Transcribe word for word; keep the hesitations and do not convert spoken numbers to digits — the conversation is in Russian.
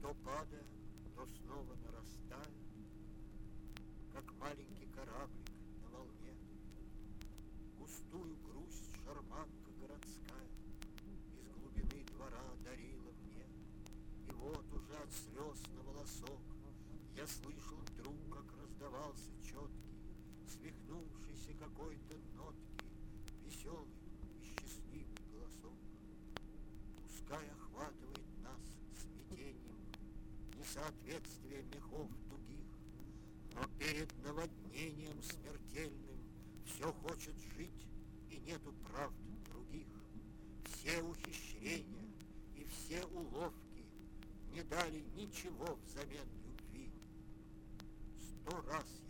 То падая, то снова нарастая, как маленький кораблик на волне. Густую грусть шарманка городская из глубины двора дарила мне. И вот уже от слез на волосок я слышал вдруг, как раздавался четкий, свихнувшийся какой-то нотки, веселый и счастливый голосок. Пускай охватывает нас смятением несоответствие мехов тугих, но перед наводнением смертельным все хочет жить, и нету правд других. Все ухищрения и все уловки не дали ничего взамен любви. Сто раз